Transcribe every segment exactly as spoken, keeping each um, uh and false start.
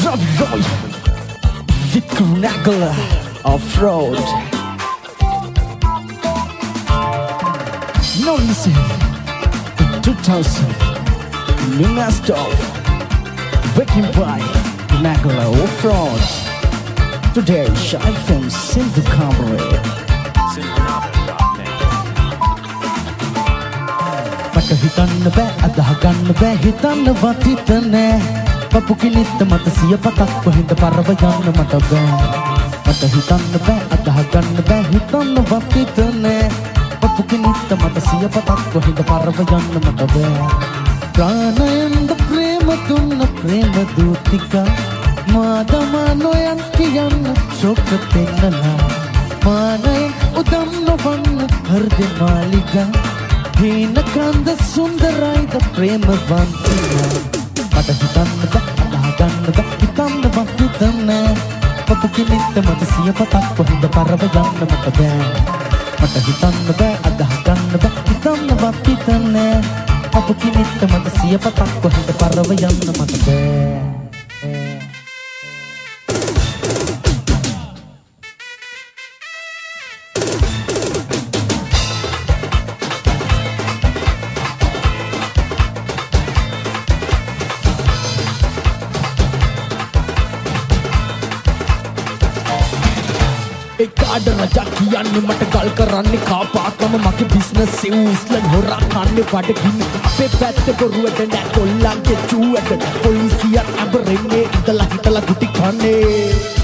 Robbie Roy with Nagala off-road. Now listen to two thousand New Master Breaking by Nagala off-road. Today Shy from Sindhu Kamare. Mata hitanna bෑ අදහ ගන්න බෑ හිතන්න වතිත නෑ පපු කිනිත්ත මත සිය පතක් කොහෙන්ද පරව යන්න මට බෑ මට හිතන්න බෑ අදහ ගන්න බෑ හිතන්න වතිත නෑ පපු කිනිත්ත මත සිය පතක් කොහෙන්ද පරව යන්න මට බෑ ප්‍රාණයෙන්ද ප්‍රේම දුන්න ප්‍රේම දූතිකා මාදමා නොයන් කියන්න ශෝක පෙන්නලා මානයෙන් උදම් නොවන්න හෘද මාලිගා හීන කන්ද සුන්දරයිද ප්‍රේමවන්තියා මට හිතන්න බෑ අදහ ගන්න බෑ හිතන්න වතිත නෑ පපු කිනිත්ත මත සිය පතක් කොහෙන්ද පරව යන්න මට බෑ මට හිතන්න බෑ අදහ ගන්න බෑ හිතන්න වතිත නෑ පපු කිනිත්ත මත සිය පතක් කොහෙන්ද පරව යන්න මට බෑ කාඩ රජා කියන්නේ මට ගල් කරන්නේ කාපාකම මගේ බිස්නස් සිව්ස්ලන් හොරා කන්නේ බඩගින්න අපේ පැත්ත බොරුවට නෑ කොල්ලන්ගේ චූවට පොලිසියත් අබරෙන්නේ ඉඳලා හිටලා ගුටි කන්නේ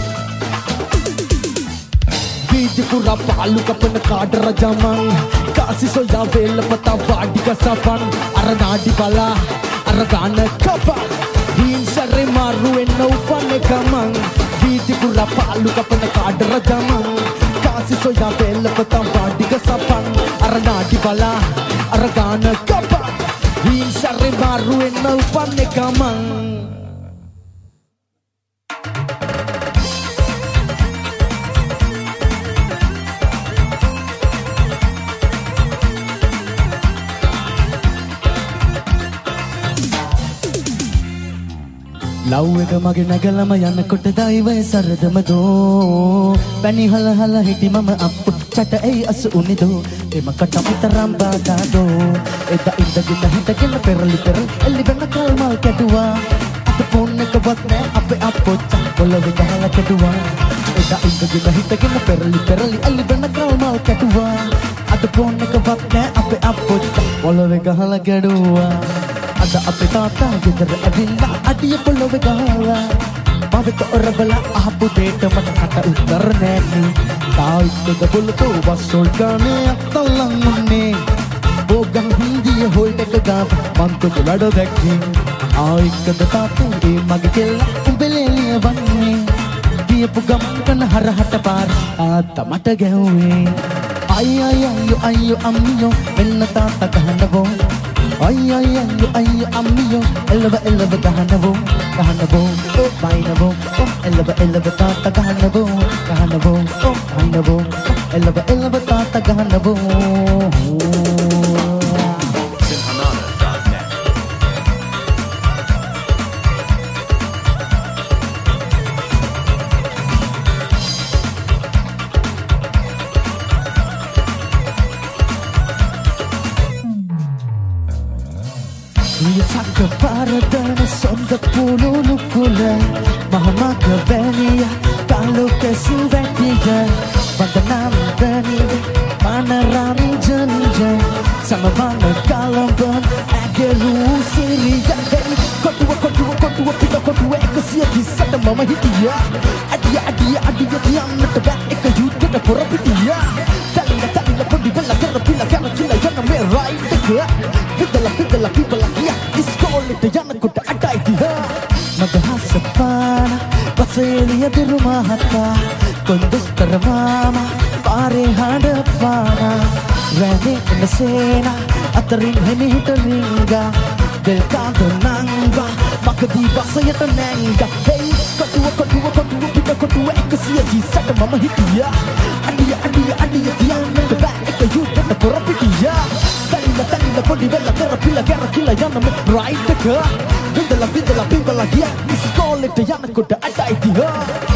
වීදි පුරා පාලු කපන කාඩ රජා මං කාසි සොයා වේල පතා වාඩි ගසපන් අර නාඩි බලා අර ගාන කපා හිංසරේ මාරු වෙන්න උපන්නේ කමං වීදි පුරා පාලු කපන කාඩ රජා මං කාසි සොයා වේල පතා වාඩි ගසපන් අර නාඩි බලා අර ගාන කපා හිංසරේ මාරු වෙන්න උපන්නේ කමං ලව් එක මගේ නැගලම යනකොට දෛවය සරදම දෝ පැණි හල හල හිටි මම අප්පු චට එයි අසු උනිදෝ එමකට මිතරම් බාදාදෝ එදා ඉඳගෙන හිටගෙන පෙරලි පෙරලි එල්ලි වෙන කල්මල් කැඩුවා අත ෆෝන් එකවත් නෑ අපේ අප්පොච්ච පොළවේ ගහලා කැඩුවා එදා ඉඳගෙන හිටගෙන පෙරලි පෙරලි එල්ලි වෙන කල්මල් කැඩුවා අත ෆෝන් එකවත් නෑ අපේ අප්පොච්ච පොළවේ ගහලා කැඩුවා අද අපේ තාත්තා ගෙදර ඇවිල්ලා අඩිය පොළොවේ ගහලා මවෙත ඔරබලා අහපු දෙයට මට කට උත්තර නෑනේ තායිත්තද බොලතෝ වස්සොල් ගානේ අත්තල්ලන් උන්නේ බෝගම් හින්දිය හොල්ටක ගාප මන්තක වැඩ දැක්කේ ආයික්කද තාත්තා ඒ මගේ කෙල්ල උඹලෙලිය වන්නේ ගියපු ගමන් කන හරහට පාර තාත්තා මට ගැහුවේ අයියෝ අයියෝ අයියෝ අම්මියෝ මෙන්න තාත්තා ගහනවෝ Ay ay ay ay amiyo elva elva gahanavo gahanavo oh bainavo oh elva elva tata gahanavo gahanavo oh bainavo elva elva tata gahanavo Yataka paradana sonda pululu kula Mahamaka veniya kalu kesu vetiya Vandanam veniya manarami janja Samavana kalamban ageru siriya Hey kotuwa kotuwa kotuwa pita kotuwa ekasiya kisata mama hitiya Adiya adiya adiya diyamata ba eka yudkata pura pitiya Talila talila podi vela kera pila kera kila yana me right deka Pidala pidala pidala kiya iskoolite yanakota adaidiya Madhasapana paseliya dirumahata Kondustara mama pare hadapana Rane nasena atarin hemihita ringa Delkado nanga makadi basayata nanga Hey kotuwa kotuwa kotuwa pita kotuwa ekasiya jisata mama hitiya Adiya adiya adiya diyanata ba eka yudkata pura pitiya Talila talila podi vela kera pila kera kila yana me right deka Vidala vidala pibala hiya iskoolite කාලෙට යනකොට අඩයි තියෝ